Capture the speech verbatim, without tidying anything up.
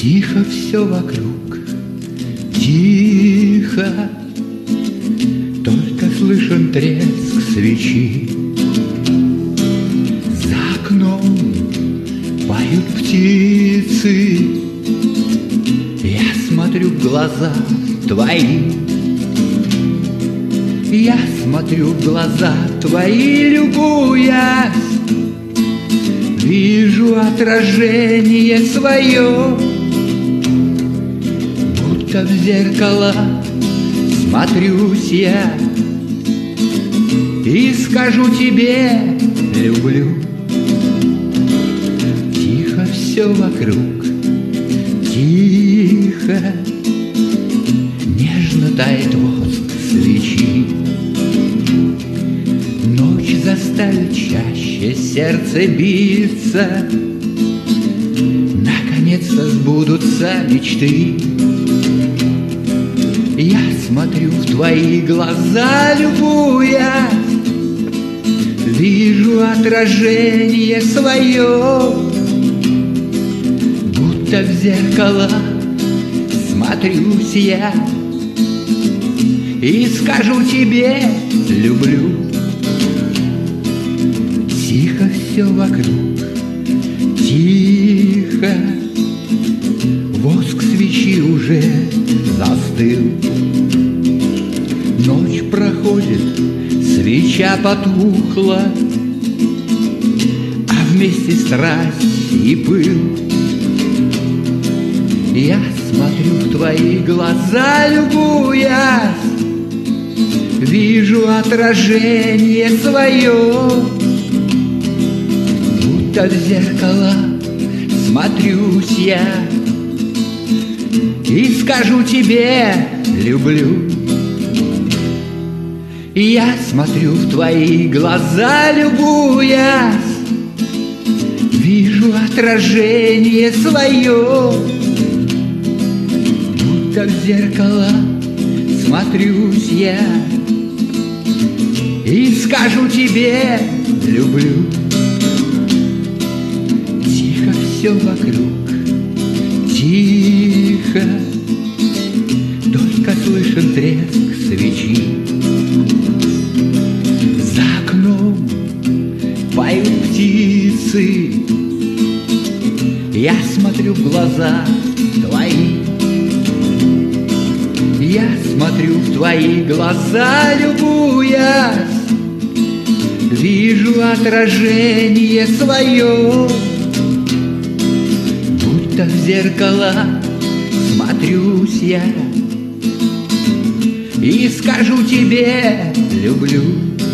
Тихо все вокруг, тихо, только слышен треск свечи. За окном поют птицы, я смотрю в глаза твои. Я смотрю в глаза твои, любуясь, вижу отражение свое, будто в зеркало смотрюсь я и скажу тебе: люблю. Тихо все вокруг, тихо, нежно тает воск свечи. Ночь заставит чаще сердце биться, наконец-то сбудутся мечты. Я смотрю в твои глаза, любуясь, вижу отражение свое, будто в зеркало смотрюсь я и скажу тебе: люблю. Тихо все вокруг, тихо, воск свечи уже застыл. Ночь проходит, свеча потухла, а вместе страсть и пыл. Я смотрю в твои глаза, любуясь, вижу отражение свое, будто в зеркало смотрюсь я и скажу тебе: люблю. Я смотрю в твои глаза, любуясь, вижу отражение свое, будто в зеркало смотрюсь я и скажу тебе: люблю. Тихо все вокруг, тихо, только слышен треск свечи. За окном поют птицы, я смотрю в глаза твои. Я смотрю в твои глаза, любуясь, вижу отражение свое, будто в зеркало смотрюсь я и скажу тебе: люблю.